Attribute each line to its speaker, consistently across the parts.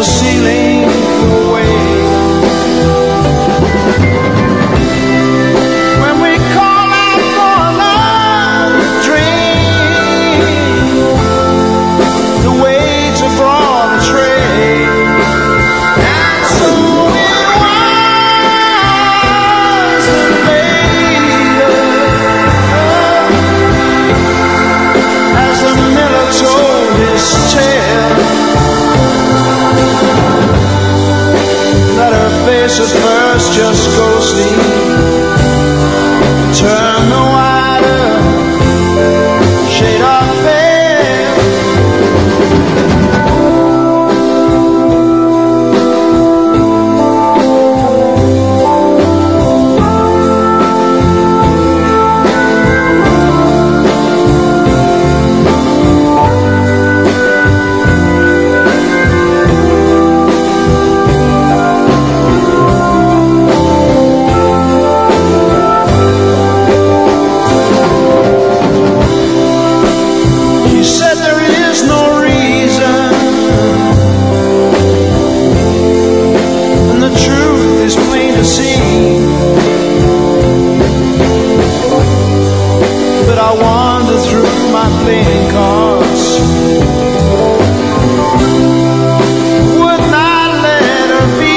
Speaker 1: the ceiling away. When we call out for another drink, the waits are brought a tray, and so it was that later, as the miller told his tale, that her face at first just ghostly turned the wider shade of playing cards, would not let her be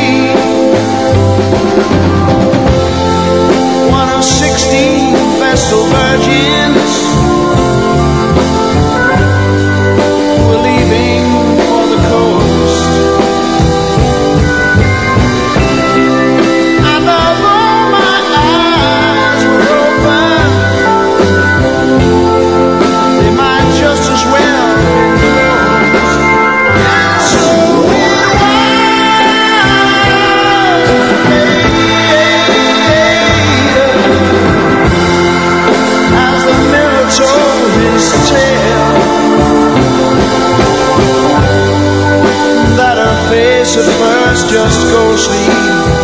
Speaker 1: one of 16 Vestal virgins who were leaving for the coast. And although my eyes were open, they might just as well be closed. And so it was later, as the mirror told his tale, that her face at first just ghostly